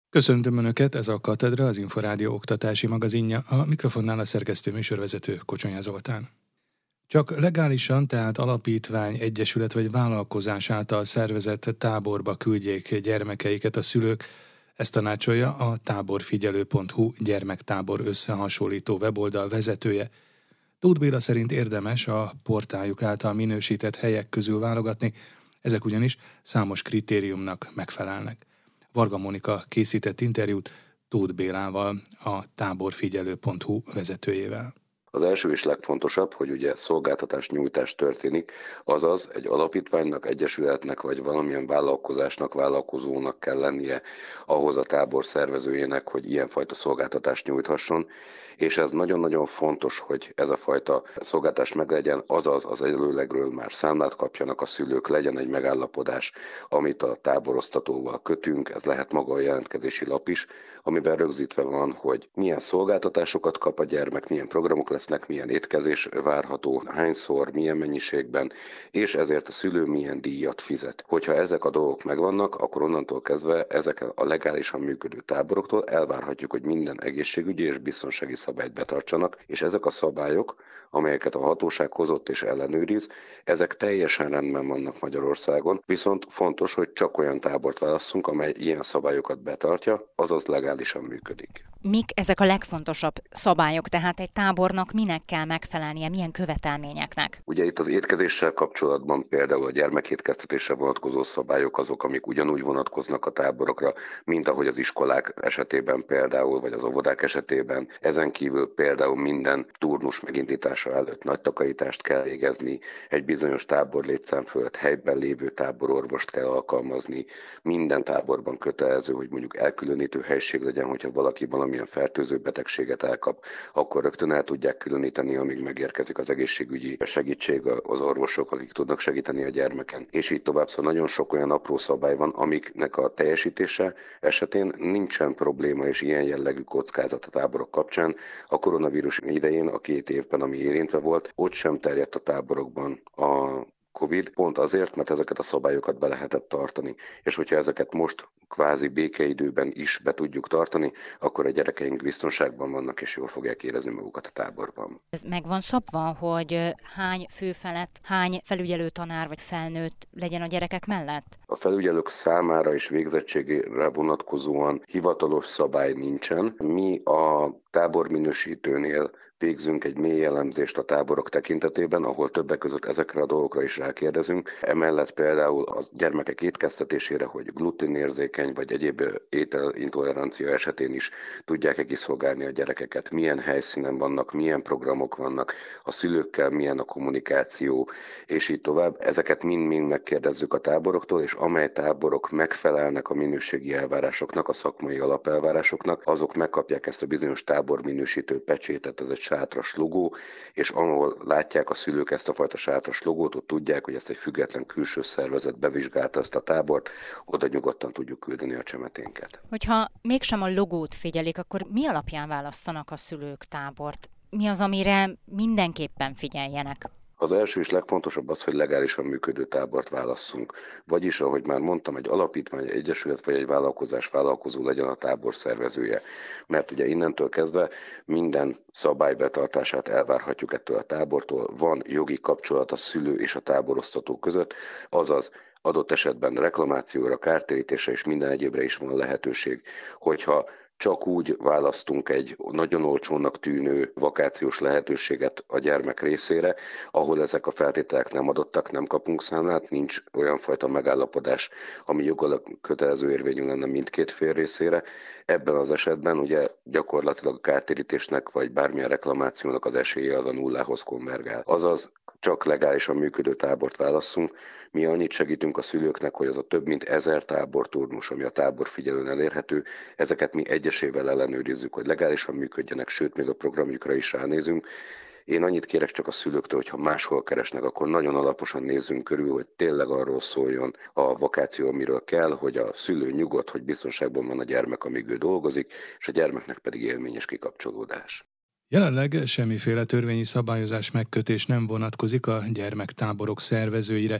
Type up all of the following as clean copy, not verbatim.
Köszöntöm Önöket, ez a Katedra, az Inforádió oktatási magazinja, a mikrofonnál a szerkesztő műsorvezető Kocsonya Zoltán. Csak legálisan, tehát alapítvány, egyesület vagy vállalkozás által szervezett táborba küldjék gyermekeiket a szülők, ezt tanácsolja a táborfigyelő.hu gyermektábor összehasonlító weboldal vezetője. Tóth Béla szerint érdemes a portáljuk által minősített helyek közül válogatni, ezek ugyanis számos kritériumnak megfelelnek. Varga Mónika készített interjút Tóth Bélával, a táborfigyelő.hu vezetőjével. Az első és legfontosabb, hogy ugye szolgáltatás nyújtás történik, azaz egy alapítványnak, egyesületnek vagy valamilyen vállalkozásnak, vállalkozónak kell lennie ahhoz a tábor szervezőjének, hogy ilyenfajta szolgáltatást nyújthasson, és ez nagyon-nagyon fontos, hogy ez a fajta szolgáltatás meglegyen, azaz az előlegről már számlát kapjanak a szülők, legyen egy megállapodás, amit a táborosztatóval kötünk, ez lehet maga a jelentkezési lap is, amiben rögzítve van, hogy milyen szolgáltatásokat kap a gyermek, milyen programok lesznek, milyen étkezés várható, hányszor, milyen mennyiségben, és ezért a szülő milyen díjat fizet. Hogyha ezek a dolgok megvannak, akkor onnantól kezdve ezek a legálisan működő táboroktól elvárhatjuk, hogy minden egészségügyi és biztonsági szabályt betartsanak, és ezek a szabályok, amelyeket a hatóság hozott és ellenőriz, ezek teljesen rendben vannak Magyarországon, viszont fontos, hogy csak olyan tábort válasszunk, amely ilyen szabályokat betartja, azaz legálisan működik. Mik ezek a legfontosabb szabályok, tehát egy tábornak minek kell megfelelnie, milyen követelményeknek? Ugye itt az étkezéssel kapcsolatban például a gyermekétkeztetésre vonatkozó szabályok azok, amik ugyanúgy vonatkoznak a táborokra, mint ahogy az iskolák esetében például, vagy az óvodák esetében. Ezen kívül például minden turnus megindítása előtt nagy takarítást kell végezni, egy bizonyos tábor létszám fölött helyben lévő tábororvost kell alkalmazni, minden táborban kötelező, hogy mondjuk elkülönítő helység legyen, hogyha valaki valamilyen fertőző betegséget elkap, akkor rögtön el tudják különíteni, amíg megérkezik az egészségügyi segítség, az orvosok, akik tudnak segíteni a gyermeken. És így tovább, szóval nagyon sok olyan apró szabály van, amiknek a teljesítése esetén nincsen probléma és ilyen jellegű kockázat a táborok kapcsán. A koronavírus idején, a 2 évben, ami érintve volt, ott sem terjedt a táborokban a Covid, pont azért, mert ezeket a szabályokat be lehetett tartani. És hogyha ezeket most kvázi békeidőben is be tudjuk tartani, akkor a gyerekeink biztonságban vannak, és jól fogják érezni magukat a táborban. Ez meg van szabva, hogy hány fő felett, hány felügyelő tanár vagy felnőtt legyen a gyerekek mellett? A felügyelők számára és végzettségére vonatkozóan hivatalos szabály nincsen. Mi a táborminősítőnél végzünk egy mély elemzést a táborok tekintetében, ahol többek között ezekre a dolgokra is rákérdezünk. Emellett például a gyermekek étkeztetésére, hogy gluténérzékeny vagy egyéb ételintolerancia esetén is tudják-e kiszolgálni a gyerekeket, milyen helyszínen vannak, milyen programok vannak, a szülőkkel milyen a kommunikáció, és így tovább. Ezeket mind-mind megkérdezzük a táboroktól, és amely táborok megfelelnek a minőségi elvárásoknak, a szakmai alapelvárásoknak, azok megkapják ezt a bizonyos táborminősítő pecsétet, ez egy sátras logó, és ahol látják a szülők ezt a fajta sátras logót, ott tudják, hogy ezt egy független külső szervezet bevizsgálta ezt a tábort, oda nyugodtan tudjuk küldeni a csemeténket. Hogyha mégsem a logót figyelik, akkor mi alapján válasszanak a szülők tábort? Mi az, amire mindenképpen figyeljenek? Az első és legfontosabb az, hogy legálisan működő tábort válasszunk. Vagyis, ahogy már mondtam, egy alapítvány, egy egyesület vagy egy vállalkozó legyen a tábor szervezője. Mert ugye innentől kezdve minden szabály betartását elvárhatjuk ettől a tábortól. Van jogi kapcsolat a szülő és a táborosztató között, azaz adott esetben reklamációra, kártérítésre és minden egyébre is van lehetőség, hogyha csak úgy választunk egy nagyon olcsónak tűnő vakációs lehetőséget a gyermek részére, ahol ezek a feltételek nem adottak, nem kapunk számlát, nincs olyan fajta megállapodás, ami jogilag kötelező érvényű lenne mindkét fél részére. Ebben az esetben ugye gyakorlatilag a kártérítésnek vagy bármilyen reklamációnak az esélye az a nullához konvergál. Azaz csak legálisan működő tábort válasszunk. Mi annyit segítünk a szülőknek, hogy az a több mint 1000 táborturnus, ami a táborfigyelőn elérhető, ezeket mi egyesével ellenőrizzük, hogy legálisan működjenek, sőt, még a programjukra is ránézünk. Én annyit kérek csak a szülőktől, hogy ha máshol keresnek, akkor nagyon alaposan nézzünk körül, hogy tényleg arról szóljon a vakáció, amiről kell, hogy a szülő nyugodt, hogy biztonságban van a gyermek, amíg ő dolgozik, és a gyermeknek pedig élményes kikapcsolódás. Jelenleg semmiféle törvényi szabályozás megkötés nem vonatkozik a gyermektáborok szervezőire.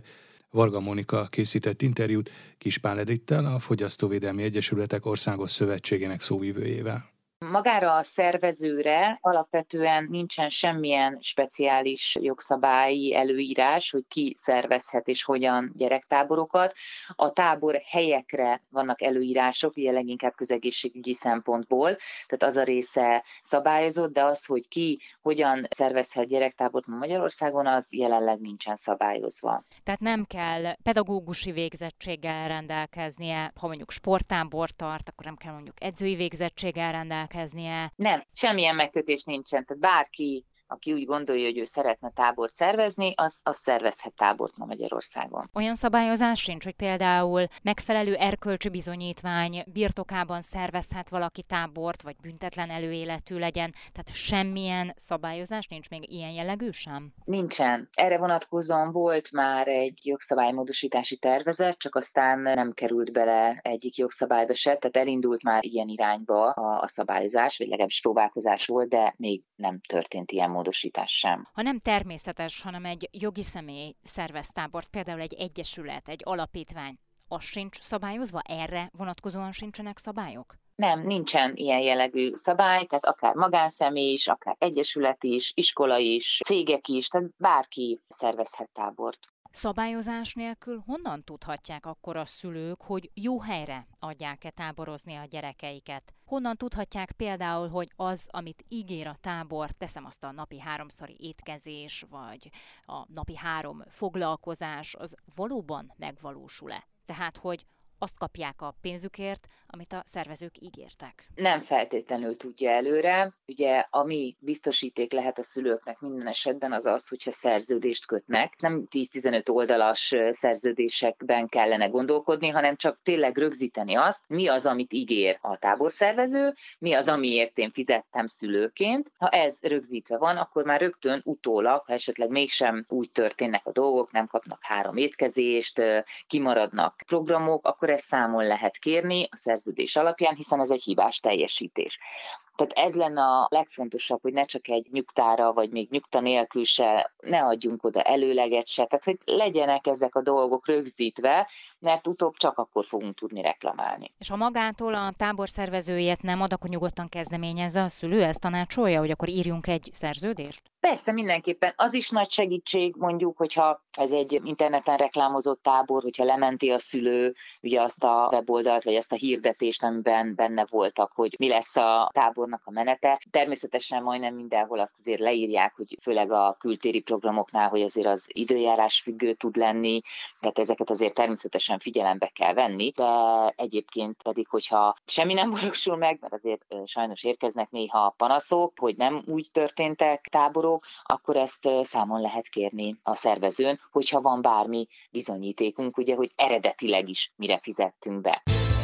Varga Mónika készített interjút Kispál Edittel, a Fogyasztóvédelmi Egyesületek Országos Szövetségének szóvivőjével. Magára a szervezőre alapvetően nincsen semmilyen speciális jogszabályi előírás, hogy ki szervezhet és hogyan gyerektáborokat. A tábor helyekre vannak előírások, ugye leginkább közegészségügyi szempontból, tehát az a része szabályozott, de az, hogy ki hogyan szervezhet gyerektábort Magyarországon, az jelenleg nincsen szabályozva. Tehát nem kell pedagógusi végzettséggel rendelkeznie, ha mondjuk sporttábort tart, akkor nem kell mondjuk edzői végzettséggel rendelkeznie. Nem, semmilyen megkötés nincsen. Tehát bárki, aki úgy gondolja, hogy ő szeretne tábort szervezni, az szervezhet tábort ma Magyarországon. Olyan szabályozás sincs, hogy például megfelelő erkölcsi bizonyítvány birtokában szervezhet valaki tábort, vagy büntetlen előéletű legyen, tehát semmilyen szabályozás nincs, még ilyen jellegű sem? Nincsen. Erre vonatkozóan volt már egy jogszabálymódosítási tervezet, csak aztán nem került bele egyik jogszabályba se, tehát elindult már ilyen irányba a szabályozás, vagy legalábbis próbálkozás volt, de még nem történt ilyen módosítás sem. Ha nem természetes, hanem egy jogi személy szervez tábort, például egy egyesület, egy alapítvány, az sincs szabályozva? Erre vonatkozóan sincsenek szabályok? Nem, nincsen ilyen jellegű szabály, tehát akár magánszemély is, akár egyesület is, iskola is, cégek is, tehát bárki szervezhet tábort. Szabályozás nélkül honnan tudhatják akkor a szülők, hogy jó helyre adják-e táborozni a gyerekeiket? Honnan tudhatják például, hogy az, amit ígér a tábor, teszem azt a napi 3-szori étkezés, vagy a napi 3 foglalkozás, az valóban megvalósul-e? Tehát, hogy azt kapják a pénzükért, amit a szervezők ígértek. Nem feltétlenül tudja előre. Ugye, ami biztosíték lehet a szülőknek minden esetben az az, hogyha szerződést kötnek. Nem 10-15 oldalas szerződésekben kellene gondolkodni, hanem csak tényleg rögzíteni azt, mi az, amit ígér a táborszervező, mi az, amiért én fizettem szülőként. Ha ez rögzítve van, akkor már rögtön utólag, ha esetleg mégsem úgy történnek a dolgok, nem kapnak 3 étkezést, kimaradnak programok, akkor ezt számon lehet kérni a szerződés alapján, hiszen ez egy hibás teljesítés. Tehát ez lenne a legfontosabb, hogy ne csak egy nyugtára, vagy még nyugta nélkül se, ne adjunk oda előleget se, tehát hogy legyenek ezek a dolgok rögzítve, mert utóbb csak akkor fogunk tudni reklamálni. És ha magától a tábor szervezőjét nem ad, akkor nyugodtan kezdeményezze a szülő, ezt tanácsolja, hogy akkor írjunk egy szerződést? Persze, mindenképpen. Az is nagy segítség, mondjuk, hogyha ez egy interneten reklámozott tábor, hogyha lementi a szülő ugye azt a weboldalt, vagy azt a hirdetést, amiben benne voltak, hogy mi lesz a tábornak a menete. Természetesen majdnem mindenhol azt azért leírják, hogy főleg a kültéri programoknál, hogy azért az időjárás függő tud lenni, tehát ezeket azért természetesen figyelembe kell venni, de egyébként pedig, hogyha semmi nem valósul meg, mert azért sajnos érkeznek néha panaszok, hogy nem úgy történtek táborok, akkor ezt számon lehet kérni a szervezőn, hogyha van bármi bizonyítékunk, ugye, hogy eredetileg is mire fizettünk be.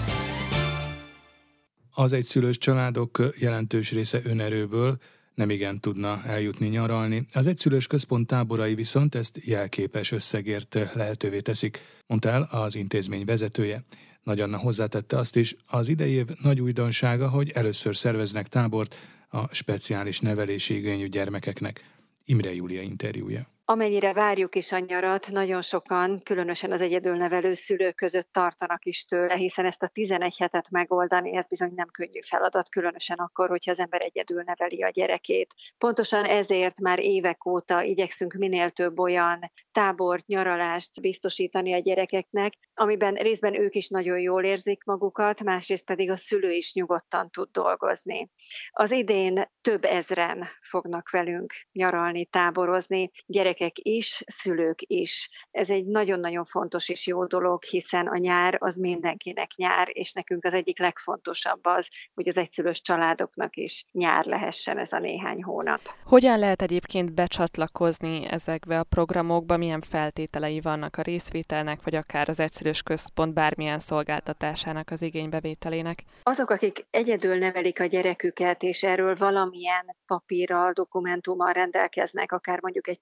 Az egyszülős családok jelentős része önerőből nemigen tudna eljutni nyaralni. Az egyszülős központ táborai viszont ezt jelképes összegért lehetővé teszik, mondta el az intézmény vezetője. Nagy Anna hozzátette azt is, az idei év nagy újdonsága, hogy először szerveznek tábort a speciális nevelési igényű gyermekeknek. Imre Júlia interjúja. Amennyire várjuk is a nyarat, nagyon sokan, különösen az egyedülnevelő szülők között tartanak is tőle, hiszen ezt a 11 hetet megoldani, ez bizony nem könnyű feladat, különösen akkor, hogyha az ember egyedül neveli a gyerekét. Pontosan ezért már évek óta igyekszünk minél több olyan tábort, nyaralást biztosítani a gyerekeknek, amiben részben ők is nagyon jól érzik magukat, másrészt pedig a szülő is nyugodtan tud dolgozni. Az idén több ezren fognak velünk nyaralni, táborozni, gyerekek is, szülők is. Ez egy nagyon-nagyon fontos és jó dolog, hiszen a nyár az mindenkinek nyár, és nekünk az egyik legfontosabb az, hogy az egyszülős családoknak is nyár lehessen ez a néhány hónap. Hogyan lehet egyébként becsatlakozni ezekbe a programokba, milyen feltételei vannak a részvételnek, vagy akár az egyszülős központ bármilyen szolgáltatásának az igénybevételének? Azok, akik egyedül nevelik a gyereküket, és erről valamilyen papírral, dokumentummal rendelkeznek, akár mondjuk egy családi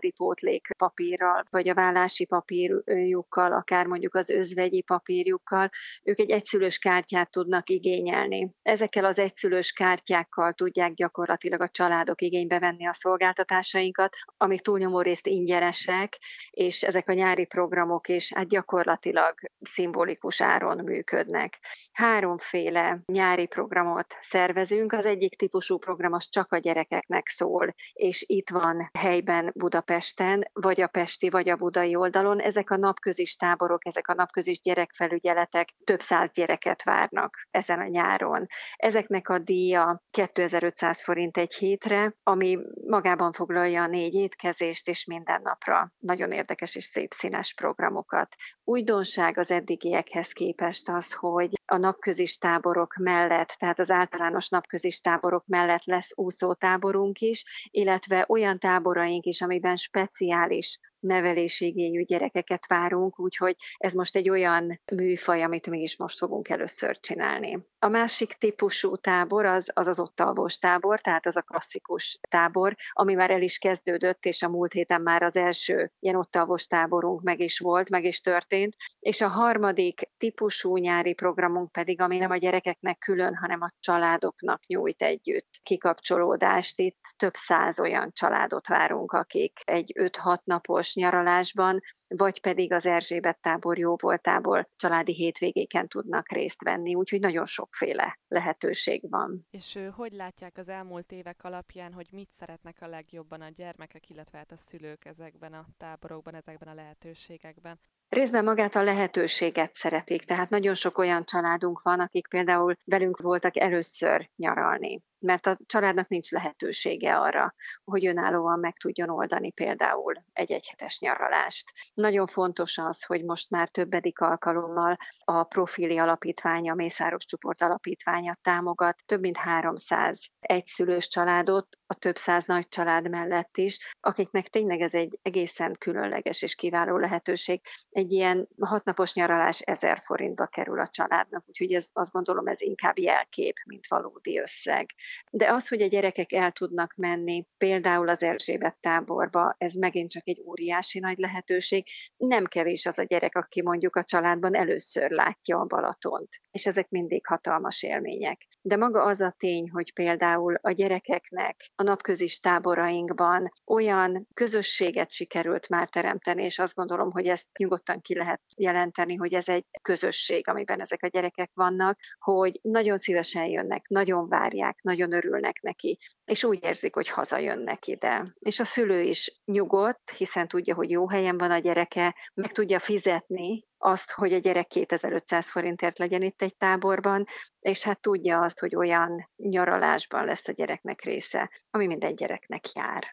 családi pótlék papírral, vagy a vállási papírjukkal, akár mondjuk az özvegyi papírjukkal, ők egy egyszülős kártyát tudnak igényelni. Ezekkel az egyszülős kártyákkal tudják gyakorlatilag a családok igénybe venni a szolgáltatásainkat, amik túlnyomó részt ingyenesek, és ezek a nyári programok is gyakorlatilag szimbolikus áron működnek. 3 nyári programot szervezünk, az egyik típusú program az csak a gyerekeknek szól, és itt van helyben Budapesten, vagy a pesti, vagy a budai oldalon. Ezek a napközis táborok, ezek a napközis gyerekfelügyeletek több 100 gyereket várnak ezen a nyáron. Ezeknek a díja 2500 forint egy hétre, ami magában foglalja a 4 étkezést, és minden napra nagyon érdekes és szép színes programokat. Újdonság az eddigiekhez képest az, hogy a napközis táborok mellett, tehát az általános napközis táborok mellett lesz úszótáborunk is, illetve olyan táboraink is, amiben speciális nevelési igényű gyerekeket várunk, úgyhogy ez most egy olyan műfaj, amit mi is most fogunk először csinálni. A másik típusú tábor az ott alvós tábor, tehát az a klasszikus tábor, ami már el is kezdődött, és a múlt héten már az első ilyen ott alvós táborunk meg is volt, meg is történt, és a harmadik típusú nyári programunk pedig, ami nem a gyerekeknek külön, hanem a családoknak nyújt együtt kikapcsolódást. Itt több 100 olyan családot várunk, akik egy 5-6 napos nyaralásban, vagy pedig az Erzsébet tábor jóvoltából családi hétvégéken tudnak részt venni, úgyhogy nagyon sokféle lehetőség van. És hogy látják az elmúlt évek alapján, hogy mit szeretnek a legjobban a gyermekek, illetve a szülők ezekben a táborokban, ezekben a lehetőségekben? Részben magát a lehetőséget szeretik, tehát nagyon sok olyan családunk van, akik például velünk voltak először nyaralni, mert a családnak nincs lehetősége arra, hogy önállóan meg tudjon oldani például egy egyhetes nyaralást. Nagyon fontos az, hogy most már többedik alkalommal a Profili Alapítványa, a Mészáros Csoport Alapítványa támogat több mint 300 egyszülős családot, a több 100 nagy család mellett is, akiknek tényleg ez egy egészen különleges és kiváló lehetőség. Egy ilyen 6 napos nyaralás 1000 forintba kerül a családnak, úgyhogy azt gondolom, ez inkább jelkép, mint valódi összeg. De az, hogy a gyerekek el tudnak menni, például az Erzsébet táborba, ez megint csak egy óriási nagy lehetőség. Nem kevés az a gyerek, aki mondjuk a családban először látja a Balatont, és ezek mindig hatalmas élmények. De maga az a tény, hogy például a gyerekeknek a napközis táborainkban olyan közösséget sikerült már teremteni, és azt gondolom, hogy ezt nyugodtan ki lehet jelenteni, hogy ez egy közösség, amiben ezek a gyerekek vannak, hogy nagyon szívesen jönnek, nagyon várják, nagyon örülnek neki, és úgy érzik, hogy hazajönnek ide. És a szülő is nyugodt, hiszen tudja, hogy jó helyen van a gyereke, meg tudja fizetni azt, hogy a gyerek 2500 forintért legyen itt egy táborban, és hát tudja azt, hogy olyan nyaralásban lesz a gyereknek része, ami minden gyereknek jár.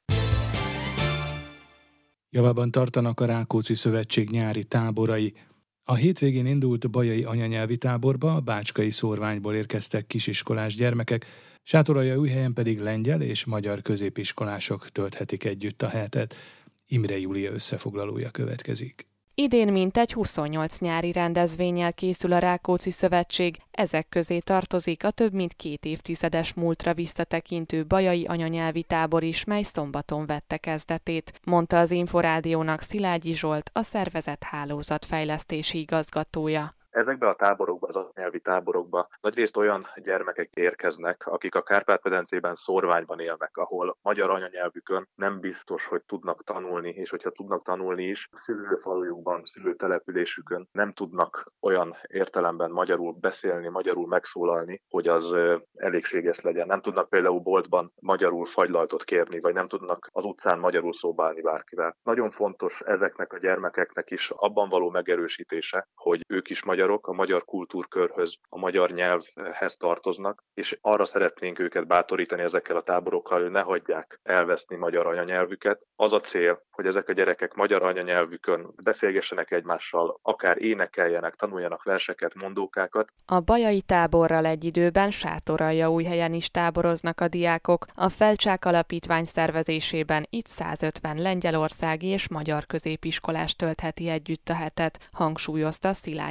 Javában tartanak a Rákóczi Szövetség nyári táborai. A hétvégén indult bajai anyanyelvi táborba a bácskai szórványból érkeztek kisiskolás gyermekek, Sátoraljaújhelyen pedig lengyel és magyar középiskolások tölthetik együtt a hetet. Imre Júlia összefoglalója következik. Idén mintegy 28 nyári rendezvénnyel készül a Rákóczi Szövetség, ezek közé tartozik a több mint 2 évtizedes múltra visszatekintő bajai anyanyelvi tábor is, mely szombaton vette kezdetét, mondta az Inforádiónak Szilágyi Zsolt, a szervezet hálózatfejlesztési igazgatója. Ezekbe a táborokba, az anyanyelvi táborokba nagyrészt olyan gyermekek érkeznek, akik a Kárpát-medencében szórványban élnek, ahol magyar anyanyelvükön nem biztos, hogy tudnak tanulni, és hogyha tudnak tanulni is, szülőfalujukban, szülőtelepülésükön nem tudnak olyan értelemben magyarul beszélni, magyarul megszólalni, hogy az elégséges legyen. Nem tudnak például boltban magyarul fagylaltot kérni, vagy nem tudnak az utcán magyarul szóba állni bárkivel. Nagyon fontos ezeknek a gyermekeknek is abban való megerősítése, hogy ők is magyarok, a magyar kultúrkörhöz, a magyar nyelvhez tartoznak, és arra szeretnénk őket bátorítani ezekkel a táborokkal, hogy ne hagyják elveszni magyar anyanyelvüket. Az a cél, hogy ezek a gyerekek magyar anyanyelvükön beszélgessenek egymással, akár énekeljenek, tanuljanak verseket, mondókákat. A bajai táborral egy időben Sátoraljaújhelyen is táboroznak a diákok. A Felcsák Alapítvány szervezésében itt 150 lengyelországi és magyar középiskolás töltheti együtt a hetet, hangsúlyozta Szilágyi Zsolt.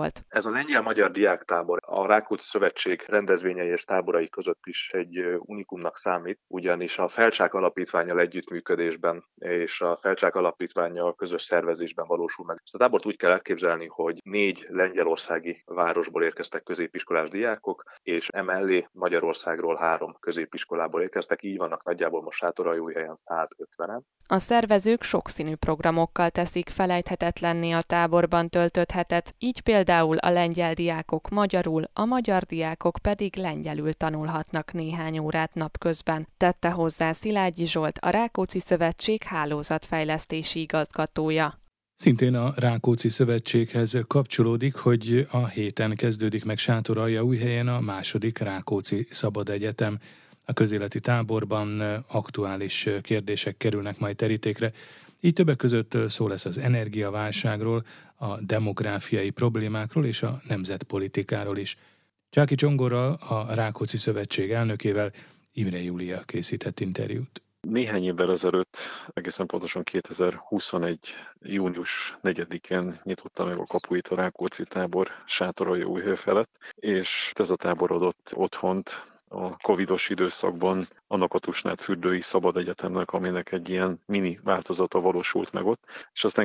Zsolt. Ez a lengyel-magyar diáktábor a Rákóczi Szövetség rendezvényei és táborai között is egy unikumnak számít, ugyanis a Felcsák Alapítvánnyal együttműködésben és a Felcsák Alapítvánnyal közös szervezésben valósul meg. Ezt a tábort úgy kell elképzelni, hogy 4 lengyelországi városból érkeztek középiskolás diákok, és emellé Magyarországról 3 középiskolából érkeztek, így vannak nagyjából most Sátoraljóhelyen 150-en. A szervezők sokszínű programokkal teszik felejthetetlenné a táborban töltött hetet, így például a lengyel diákok magyarul, a magyar diákok pedig lengyelül tanulhatnak néhány órát napközben, tette hozzá Szilágyi Zsolt, a Rákóczi Szövetség hálózatfejlesztési igazgatója. Szintén a Rákóczi Szövetséghez kapcsolódik, hogy a héten kezdődik meg Sátoraljaújhelyen a második Rákóczi Szabad Egyetem. A közéleti táborban aktuális kérdések kerülnek majd terítékre. Így többek között szó lesz az energiaválságról, a demográfiai problémákról és a nemzetpolitikáról is. Csáky Csongorral, a Rákóczi Szövetség elnökével Imre Júlia készített interjút. Néhány évvel ezelőtt, egészen pontosan 2021. június 4-én nyitotta meg a kapuit a Rákóczi tábor Sátoraljaújhely felett, és ez a tábor adott otthont a covidos időszakban annak a Tusnád fürdői szabad egyetemnek, aminek egy ilyen mini változata valósult meg ott. És aztán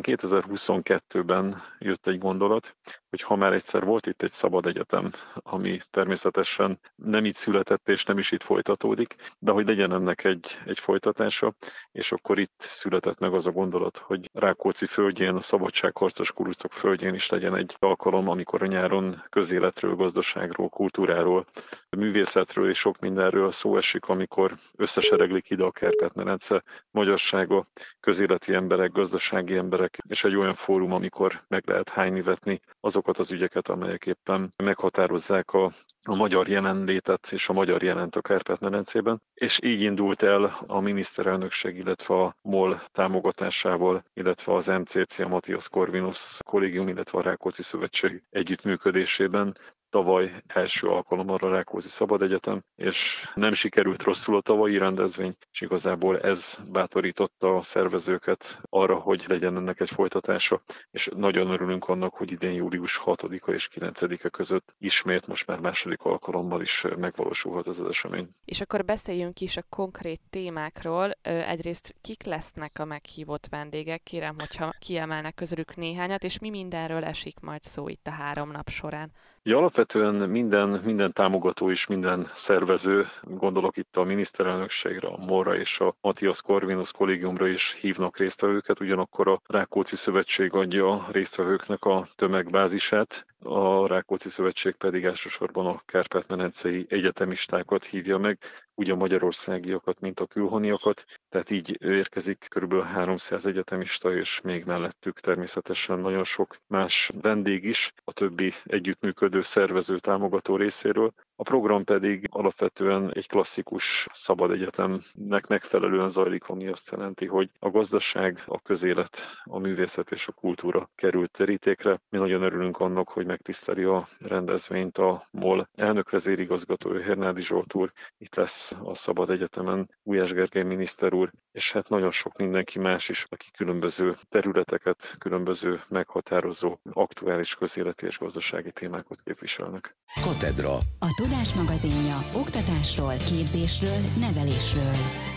2022-ben jött egy gondolat, hogy ha már egyszer volt itt egy szabad egyetem, ami természetesen nem itt született és nem is itt folytatódik, de hogy legyen ennek egy folytatása, és akkor itt született meg az a gondolat, hogy Rákóczi földjén, a szabadságharcos kurucok földjén is legyen egy alkalom, amikor a nyáron közéletről, gazdaságról, kultúráról, művészetről és sok mindenről szó esik, amikor összesereglik ide a Kárpát-medence magyarsága, közéleti emberek, gazdasági emberek, és egy olyan fórum, amikor meg lehet hánynivetni azokat az ügyeket, amelyek éppen meghatározzák a magyar jelenlétet és a magyar jelent a Kárpát-medencében. És így indult el a miniszterelnökség, illetve a MOL támogatásával, illetve az MCC, a Matthias Corvinus Kollégium, illetve a Rákóczi Szövetség együttműködésében tavaly első alkalommal a Rákóczi Szabad Egyetem, és nem sikerült rosszul a tavalyi rendezvény, és igazából ez bátorította a szervezőket arra, hogy legyen ennek egy folytatása, és nagyon örülünk annak, hogy idén július 6-a és 9-e között ismét most már második alkalommal is megvalósulhat ez az esemény. És akkor beszéljünk is a konkrét témákról. Egyrészt kik lesznek a meghívott vendégek? Kérem, hogyha kiemelnek közülük néhányat, és mi mindenről esik majd szó itt a 3 nap során. Ja, alapvetően minden támogató és minden szervező, gondolok itt a miniszterelnökségre, a MOL-ra és a Matthias Corvinus Kollégiumra is hívnak résztvevőket, ugyanakkor a Rákóczi Szövetség adja a résztvevőknek a tömegbázisát, a Rákóczi Szövetség pedig elsősorban a kárpát-medencei egyetemistákat hívja meg, úgy a magyarországiakat, mint a külhoniakat, tehát így érkezik kb. 300 egyetemista, és még mellettük természetesen nagyon sok más vendég is, a többi együttműködő szervező támogató részéről. A program pedig alapvetően egy klasszikus szabad egyetemnek megfelelően zajlik, ami azt jelenti, hogy a gazdaság, a közélet, a művészet és a kultúra került terítékre. Mi nagyon örülünk annak, hogy megtiszteli a rendezvényt a MOL elnök vezérigazgatója, Hernádi Zsolt úr, itt lesz a Szabad Egyetemen Gulyás Gergely miniszter úr, és hát nagyon sok mindenki más is, aki különböző területeket, különböző meghatározó aktuális közéleti és gazdasági témákat képviselnek. Katedra. A Tudás magazinja oktatásról, képzésről, nevelésről.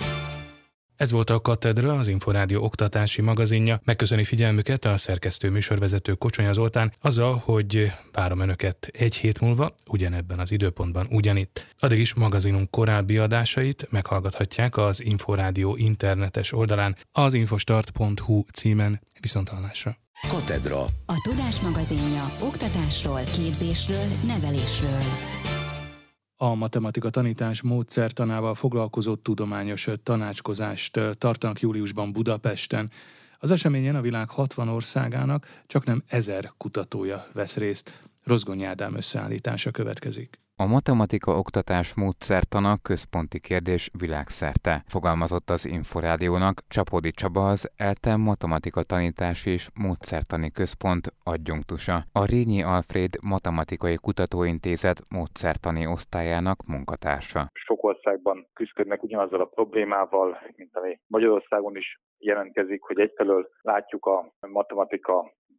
Ez volt a Katedra, az Inforádió oktatási magazinja. Megköszöni figyelmüket a szerkesztő műsorvezető Kocsonya Zoltán, azzal, hogy várom Önöket egy hét múlva, ugyanebben az időpontban ugyanitt. Addig is magazinunk korábbi adásait meghallgathatják az Inforádió internetes oldalán, az infostart.hu címen. Viszonthallásra. Katedra. A Tudás magazinja oktatásról, képzésről, nevelésről. A matematika tanítás módszertanával foglalkozó tudományos tanácskozást tartanak júliusban Budapesten. Az eseményen a világ 60 országának csaknem 1000 kutatója vesz részt. Rozgonyi Ádám összeállítása következik. A matematika oktatás módszertana központi kérdés világszerte, fogalmazott az Inforádiónak Csapódi Csaba, az ELTE Matematika Tanítási és Módszertani Központ adjunktusa, a Rényi Alfréd Matematikai Kutatóintézet módszertani osztályának munkatársa. Sok országban küzdködnek ugyanazzal a problémával, mint ami Magyarországon is jelentkezik, hogy egyfelől látjuk a matematika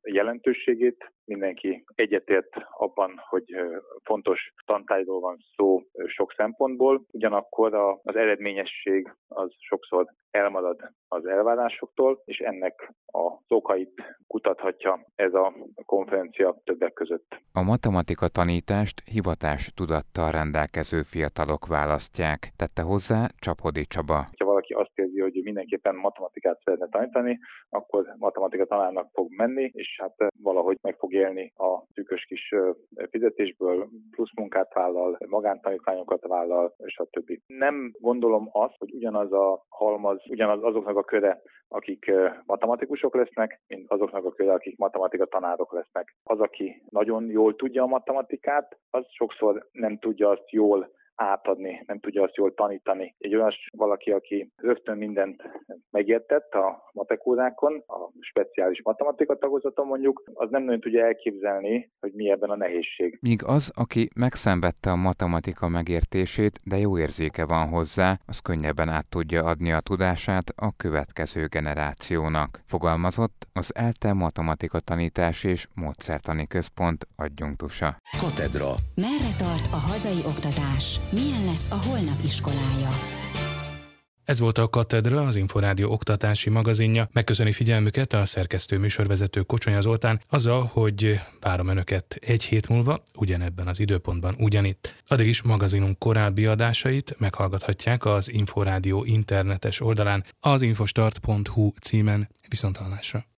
jelentőségét, mindenki egyetért abban, hogy fontos tantárgyról van szó sok szempontból, ugyanakkor az eredményesség az sokszor elmarad az elvárásoktól, és ennek az okait kutathatja ez a konferencia többek között. A matematika tanítást hivatástudattal rendelkező fiatalok választják, tette hozzá Csapodi Csaba. Ha valaki azt érzi, hogy mindenképpen matematikát szeretne tanítani, akkor matematika tanárnak fog menni, és hát valahogy meg fog élni a szűkös kis fizetésből, plusz munkát vállal, magántanítványokat vállal, stb. Nem gondolom azt, hogy ugyanaz a halmaz, ugyanaz azoknak a köre, akik matematikusok lesznek, mint azoknak a köre, akik matematika tanárok lesznek. Az, aki nagyon jól tudja a matematikát, az sokszor nem tudja azt jól átadni, nem tudja azt jól tanítani. Egy olyan valaki, aki rögtön mindent megértett a matekórákon, a speciális matematika tagozaton mondjuk, az nem nagyon tudja elképzelni, hogy mi ebben a nehézség. Míg az, aki megszenvedte a matematika megértését, de jó érzéke van hozzá, az könnyebben át tudja adni a tudását a következő generációnak. Fogalmazott az ELTE Matematika Tanítás és Módszertani Központ adjunktusa. Katedra. Merre tart a hazai oktatás? Milyen lesz a holnap iskolája? Ez volt a Katedra, az Inforádió oktatási magazinja. Megköszöni figyelmüket a szerkesztő műsorvezető Kocsonya Zoltán azzal, hogy várom önöket egy hét múlva, ugyanebben az időpontban ugyanitt. Addig is magazinunk korábbi adásait meghallgathatják az Inforádió internetes oldalán, az infostart.hu címen. Viszonthallásra!